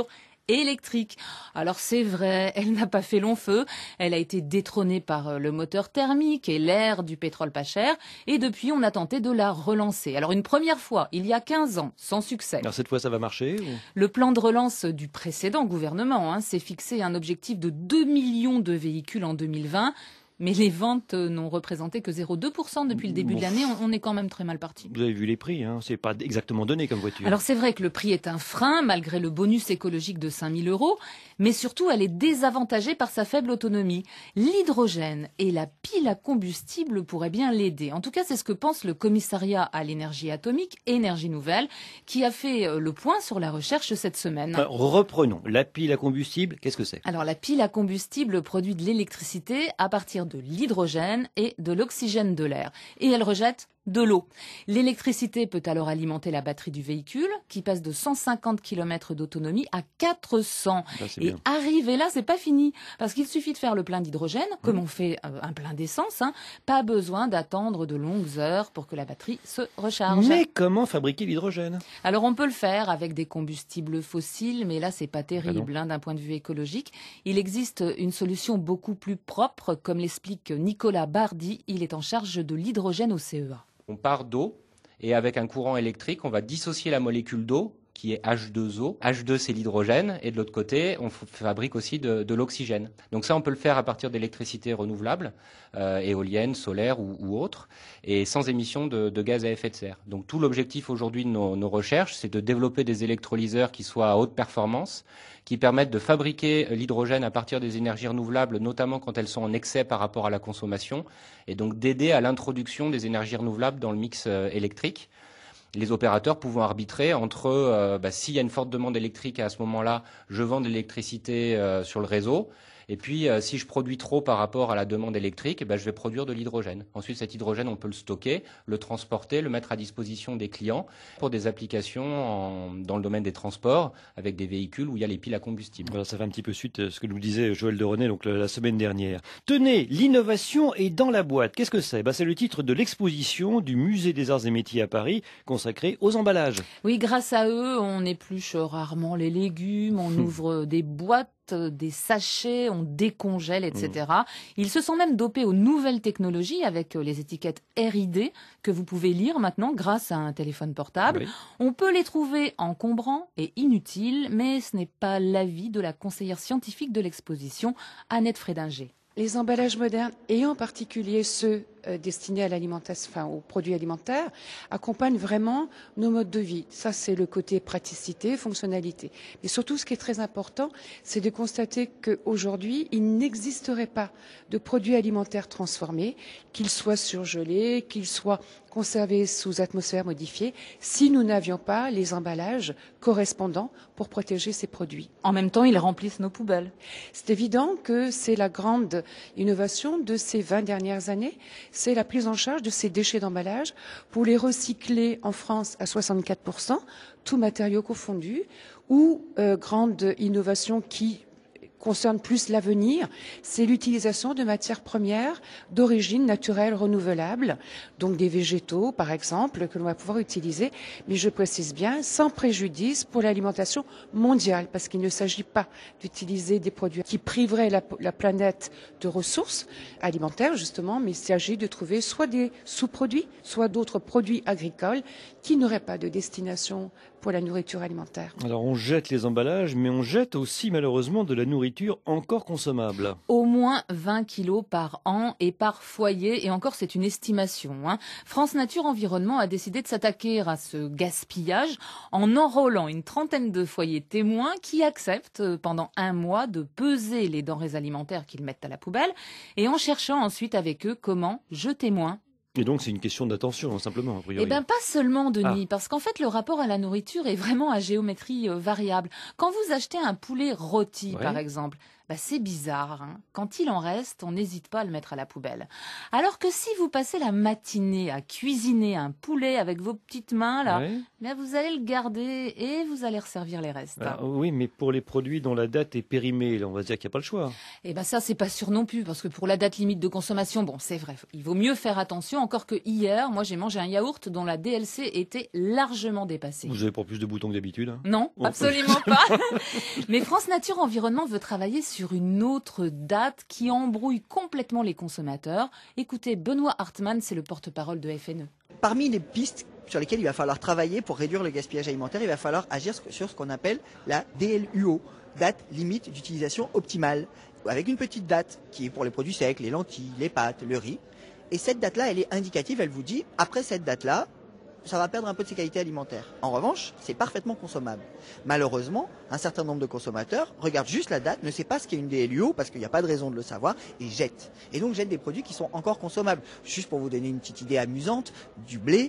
électrique. Alors c'est vrai, elle n'a pas fait long feu, elle a été détrônée par le moteur thermique et l'ère du pétrole pas cher, et depuis on a tenté de la relancer. Alors une première fois, il y a 15 ans, sans succès. Alors cette fois ça va marcher ou... Le plan de relance du précédent gouvernement s'est fixé un objectif de 2 millions de véhicules en 2020. Mais les ventes n'ont représenté que 0,2% depuis le début de l'année. On est quand même très mal parti. Vous avez vu les prix, c'est pas exactement donné comme voiture. Alors c'est vrai que le prix est un frein, malgré le bonus écologique de 5 000 €, mais surtout elle est désavantagée par sa faible autonomie. L'hydrogène et la pile à combustible pourraient bien l'aider. En tout cas, c'est ce que pense le commissariat à l'énergie atomique, Énergie Nouvelle, qui a fait le point sur la recherche cette semaine. Alors, reprenons. La pile à combustible, qu'est-ce que c'est ? Alors la pile à combustible produit de l'électricité à partir de l'hydrogène et de l'oxygène de l'air. Et elle rejette de l'eau. L'électricité peut alors alimenter la batterie du véhicule, qui passe de 150 km d'autonomie à 400. Et arriver là, c'est pas fini. Parce qu'il suffit de faire le plein d'hydrogène, comme on fait un plein d'essence. Pas besoin d'attendre de longues heures pour que la batterie se recharge. Mais comment fabriquer l'hydrogène ? Alors on peut le faire avec des combustibles fossiles, mais là c'est pas terrible d'un point de vue écologique. Il existe une solution beaucoup plus propre, comme l'explique Nicolas Bardi. Il est en charge de l'hydrogène au CEA. On part d'eau et avec un courant électrique, on va dissocier la molécule d'eau qui est H2O. H2, c'est l'hydrogène et de l'autre côté, on fabrique aussi de l'oxygène. Donc ça, on peut le faire à partir d'électricité renouvelable, éolienne, solaire ou autre, et sans émission de gaz à effet de serre. Donc tout l'objectif aujourd'hui de nos recherches, c'est de développer des électrolyseurs qui soient à haute performance, qui permettent de fabriquer l'hydrogène à partir des énergies renouvelables, notamment quand elles sont en excès par rapport à la consommation, et donc d'aider à l'introduction des énergies renouvelables dans le mix électrique. Les opérateurs pouvant arbitrer entre s'il y a une forte demande électrique à ce moment-là, je vends de l'électricité sur le réseau. Et puis, si je produis trop par rapport à la demande électrique, je vais produire de l'hydrogène. Ensuite, cet hydrogène, on peut le stocker, le transporter, le mettre à disposition des clients pour des applications dans le domaine des transports avec des véhicules où il y a les piles à combustible. Voilà, ça fait un petit peu suite à ce que nous disait Joël de René la semaine dernière. Tenez, l'innovation est dans la boîte. Qu'est-ce que c'est ? C'est le titre de l'exposition du Musée des Arts et Métiers à Paris consacrée aux emballages. Oui, grâce à eux, on épluche rarement les légumes, on ouvre des boîtes, des sachets, on décongèle, etc. Ils se sont même dopés aux nouvelles technologies avec les étiquettes RID que vous pouvez lire maintenant grâce à un téléphone portable. Oui. On peut les trouver encombrants et inutiles, mais ce n'est pas l'avis de la conseillère scientifique de l'exposition, Annette Frédinger. Les emballages modernes, et en particulier ceux destinés à l'alimentation, aux produits alimentaires, accompagnent vraiment nos modes de vie. Ça, c'est le côté praticité, fonctionnalité. Mais surtout, ce qui est très important, c'est de constater qu'aujourd'hui, il n'existerait pas de produits alimentaires transformés, qu'ils soient surgelés, qu'ils soient conservés sous atmosphère modifiée, si nous n'avions pas les emballages correspondants pour protéger ces produits. En même temps, ils remplissent nos poubelles. C'est évident que c'est la grande innovation de ces 20 dernières années, c'est la prise en charge de ces déchets d'emballage pour les recycler en France à 64%, tous matériaux confondus, ou grande innovation qui concerne plus l'avenir, c'est l'utilisation de matières premières d'origine naturelle renouvelable, donc des végétaux par exemple, que l'on va pouvoir utiliser, mais je précise bien, sans préjudice pour l'alimentation mondiale, parce qu'il ne s'agit pas d'utiliser des produits qui priveraient la planète de ressources alimentaires justement, mais il s'agit de trouver soit des sous-produits, soit d'autres produits agricoles qui n'auraient pas de destination pour la nourriture alimentaire. Alors on jette les emballages, mais on jette aussi malheureusement de la nourriture encore consommable. Au moins 20 kilos par an et par foyer, et encore c'est une estimation. France Nature Environnement a décidé de s'attaquer à ce gaspillage en enrôlant une trentaine de foyers témoins qui acceptent pendant un mois de peser les denrées alimentaires qu'ils mettent à la poubelle et en cherchant ensuite avec eux comment jeter moins. Et donc c'est une question d'attention simplement, a priori. Eh bien pas seulement, Denis, parce qu'en fait le rapport à la nourriture est vraiment à géométrie variable. Quand vous achetez un poulet rôti par exemple, c'est bizarre. Hein. Quand il en reste, on n'hésite pas à le mettre à la poubelle. Alors que si vous passez la matinée à cuisiner un poulet avec vos petites mains, là, bien vous allez le garder et vous allez resservir les restes. Oui, mais pour les produits dont la date est périmée, là, on va se dire qu'il n'y a pas le choix. Eh ben ça, c'est pas sûr non plus, parce que pour la date limite de consommation, bon, c'est vrai, il vaut mieux faire attention. Encore que hier, moi, j'ai mangé un yaourt dont la DLC était largement dépassée. Vous avez pas plus de boutons que d'habitude, hein? Non, absolument pas. Mais France Nature Environnement veut travailler sur une autre date qui embrouille complètement les consommateurs. Écoutez, Benoît Hartmann, c'est le porte-parole de FNE. Parmi les pistes sur lesquelles il va falloir travailler pour réduire le gaspillage alimentaire, il va falloir agir sur ce qu'on appelle la DLUO, date limite d'utilisation optimale, avec une petite date qui est pour les produits secs, les lentilles, les pâtes, le riz. Et cette date-là, elle est indicative, elle vous dit, après cette date-là, ça va perdre un peu de ses qualités alimentaires. En revanche, c'est parfaitement consommable. Malheureusement, un certain nombre de consommateurs regardent juste la date, ne savent pas ce qu'est une DLUO, parce qu'il n'y a pas de raison de le savoir, et jettent. Et donc jettent des produits qui sont encore consommables. Juste pour vous donner une petite idée amusante, du blé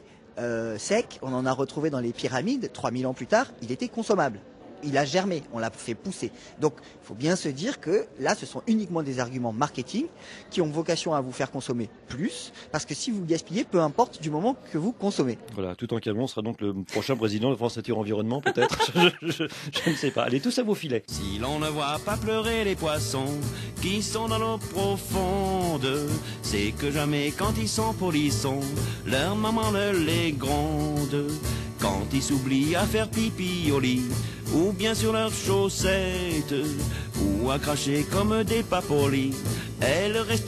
sec, on en a retrouvé dans les pyramides, 3000 ans plus tard, il était consommable. Il a germé, on l'a fait pousser. Donc, il faut bien se dire que là, ce sont uniquement des arguments marketing qui ont vocation à vous faire consommer plus, parce que si vous gaspillez, peu importe du moment que vous consommez. Voilà, tout en Camon sera donc le prochain président de France Nature Environnement, peut-être. je ne sais pas. Allez, tous à vos filets. Si l'on ne voit pas pleurer les poissons qui sont dans l'eau profonde, c'est que jamais quand ils sont polissons, leur maman ne les gronde. Quand ils s'oublient à faire pipi au lit, ou bien sur leurs chaussettes, ou à cracher comme des papolis, elle reste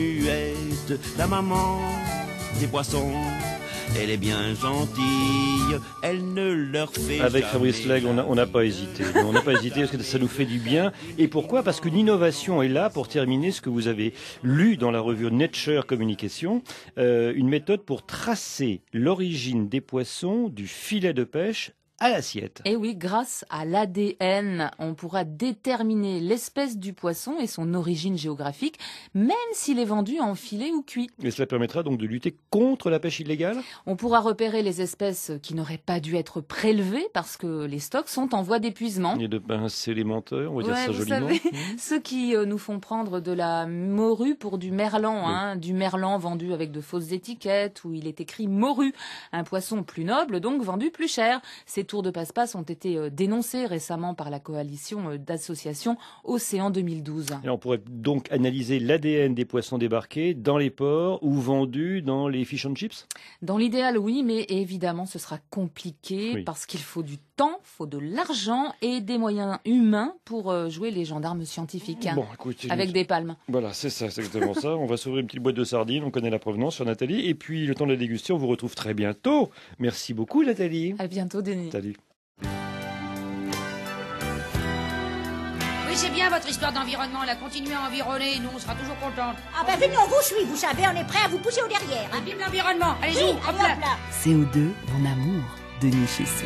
muette, la maman des poissons. Elle est bien gentille, elle ne leur fait Avec jamais Fabrice Legge, on n'a pas hésité. On n'a pas hésité parce que ça nous fait du bien. Et pourquoi? Parce que l'innovation est là pour terminer ce que vous avez lu dans la revue Nature Communication, une méthode pour tracer l'origine des poissons du filet de pêche à l'assiette. Et oui, grâce à l'ADN, on pourra déterminer l'espèce du poisson et son origine géographique, même s'il est vendu en filet ou cuit. Et cela permettra donc de lutter contre la pêche illégale? On pourra repérer les espèces qui n'auraient pas dû être prélevées parce que les stocks sont en voie d'épuisement. Et de pincer les menteurs, on va dire ça joliment. Savez, ceux qui nous font prendre de la morue pour du merlan, du merlan vendu avec de fausses étiquettes où il est écrit morue, un poisson plus noble donc vendu plus cher. Ces tours de passe-passe ont été dénoncés récemment par la coalition d'associations Océan 2012. Et on pourrait donc analyser l'ADN des poissons débarqués dans les ports ou vendus dans les fish and chips? Dans l'idéal, oui, mais évidemment, ce sera compliqué parce qu'il faut du temps, il faut de l'argent et des moyens humains pour jouer les gendarmes scientifiques avec des palmes. Voilà, c'est ça, c'est exactement ça. On va s'ouvrir une petite boîte de sardines, on connaît la provenance sur Nathalie. Et puis, le temps de la dégustation, on vous retrouve très bientôt. Merci beaucoup, Nathalie. À bientôt, Denis. Salut. Oui, c'est bien votre histoire d'environnement, là. Continuez à environner, nous, on sera toujours contents. Ah ben venez, on vous suit, vous savez, on est prêt à vous pousser au derrière. Vive l'environnement, allez-y, oui, hop là. CO2, mon amour, Denis Chessou.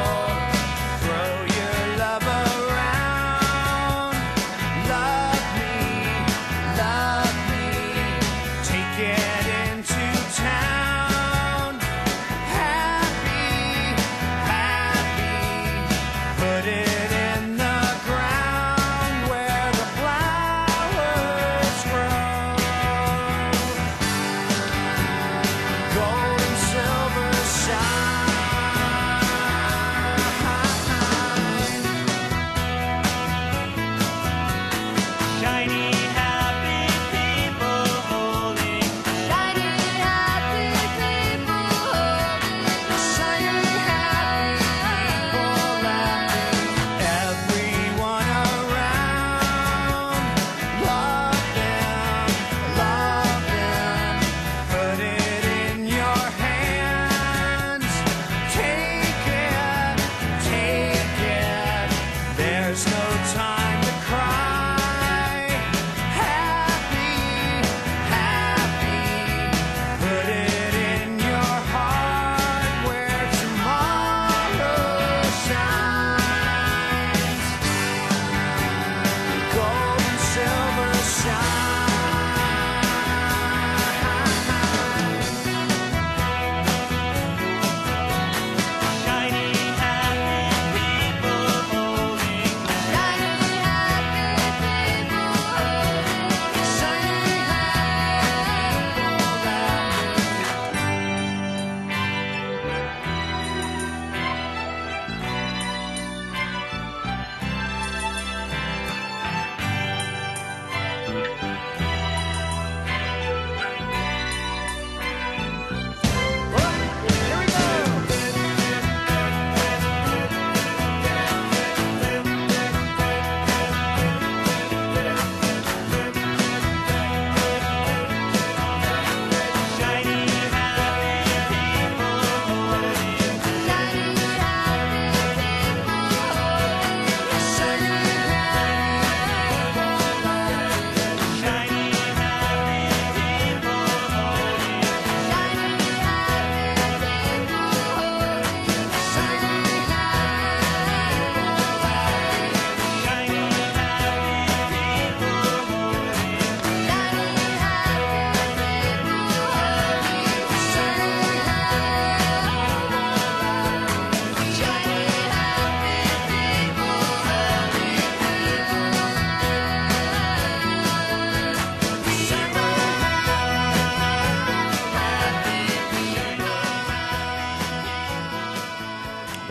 Throw your love around, love me.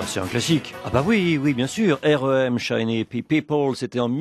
c'est un classique. Ah bah oui, bien sûr. R.E.M. Shiny Happy People, c'était en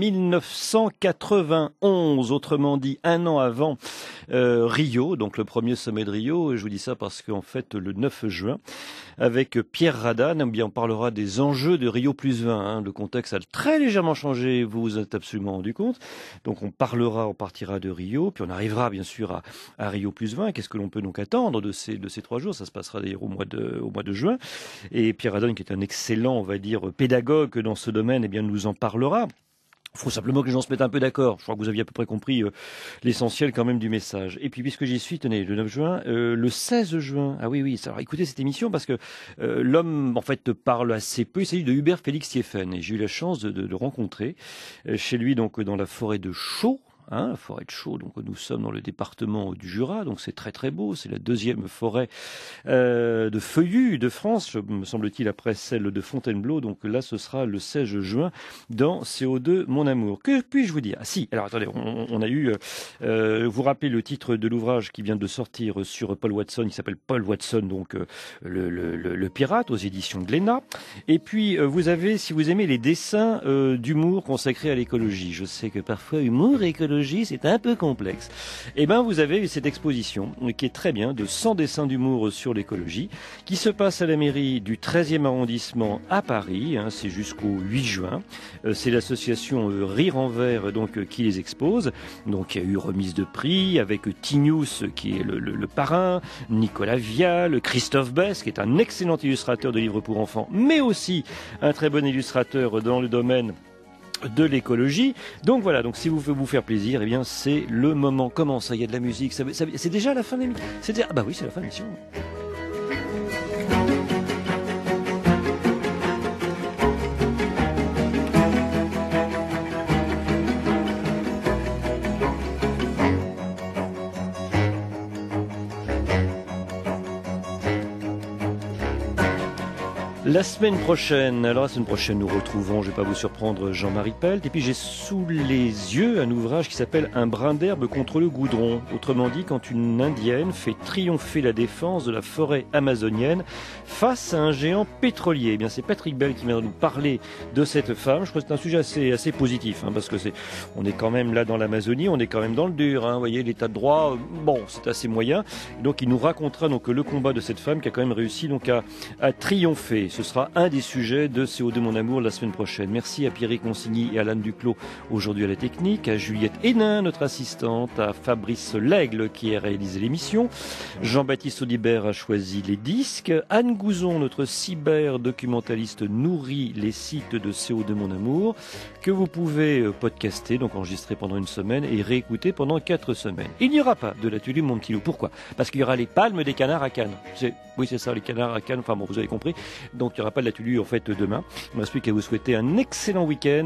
1991, autrement dit un an avant Rio, donc le premier sommet de Rio. Et je vous dis ça parce qu'en fait, le 9 juin, avec Pierre Radane, eh bien, on parlera des enjeux de Rio plus 20. Hein. Le contexte a très légèrement changé, vous vous êtes absolument rendu compte. Donc on partira de Rio, puis on arrivera bien sûr à Rio plus 20. Qu'est-ce que l'on peut donc attendre de ces 3 jours? Ça se passera d'ailleurs au mois de juin. Et Pierre Radane, qui est un excellent, on va dire, pédagogue dans ce domaine, eh bien, nous en parlera. Il faut simplement que les gens se mettent un peu d'accord. Je crois que vous aviez à peu près compris l'essentiel quand même du message. Et puis puisque j'y suis, tenez, le 9 juin, le 16 juin, ah oui, alors écoutez cette émission parce que l'homme en fait parle assez peu. Il s'agit de Hubert Félix Thieffen et j'ai eu la chance de le rencontrer chez lui donc dans la forêt de Chaux. La forêt de Chaux, donc nous sommes dans le département du Jura, donc c'est très très beau, c'est la deuxième forêt de feuillus de France, me semble-t-il, après celle de Fontainebleau, donc là ce sera le 16 juin dans CO2 Mon Amour. Que puis-je vous dire? Ah si, alors attendez, on a eu, vous rappelez le titre de l'ouvrage qui vient de sortir sur Paul Watson, il s'appelle Paul Watson, donc le pirate aux éditions Glénat, et puis vous avez, si vous aimez les dessins d'humour consacrés à l'écologie, je sais que parfois humour et écologie c'est un peu complexe. Eh ben, vous avez cette exposition qui est très bien de 100 dessins d'humour sur l'écologie qui se passe à la mairie du 13e arrondissement à Paris. Hein, c'est jusqu'au 8 juin. C'est l'association Rire en Vert donc qui les expose. Donc il y a eu remise de prix avec Tignous qui est le parrain, Nicolas Vial, Christophe Bess qui est un excellent illustrateur de livres pour enfants, mais aussi un très bon illustrateur dans le domaine de l'écologie. Donc voilà, donc si vous voulez vous faire plaisir, eh bien c'est le moment. Comment ça, il y a de la musique, c'est déjà la fin de l'émission. Ah bah oui, c'est la fin de l'émission. La semaine prochaine, nous retrouvons, je ne vais pas vous surprendre, Jean-Marie Pelt. Et puis j'ai sous les yeux un ouvrage qui s'appelle Un brin d'herbe contre le goudron. Autrement dit, quand une indienne fait triompher la défense de la forêt amazonienne face à un géant pétrolier. Eh bien, c'est Patrick Bell qui vient nous parler de cette femme. Je crois que c'est un sujet assez positif, hein, parce que on est quand même là dans l'Amazonie, on est quand même dans le dur. Hein, vous voyez, l'état de droit, bon, c'est assez moyen. Donc, il nous racontera donc le combat de cette femme qui a quand même réussi donc à triompher. Ce sera un des sujets de CO2 Mon Amour la semaine prochaine. Merci à Pierrick Consigny et à Alain Duclos aujourd'hui à la technique, à Juliette Hénin, notre assistante, à Fabrice Lègle qui a réalisé l'émission. Jean-Baptiste Audibert a choisi les disques. Anne Gouzon, notre cyber-documentaliste, nourrit les sites de CO2 Mon Amour que vous pouvez podcaster, donc enregistrer pendant une semaine et réécouter pendant 4 semaines. Il n'y aura pas de la Tulu Mon Petit Loup. Pourquoi? Parce qu'il y aura les palmes des canards à Cannes. Oui, c'est ça, les canards à Cannes. Enfin bon, vous avez compris. Donc il n'y aura pas de la Tulu en fait demain. Il ne me reste plus qu'à vous souhaiter un excellent week-end.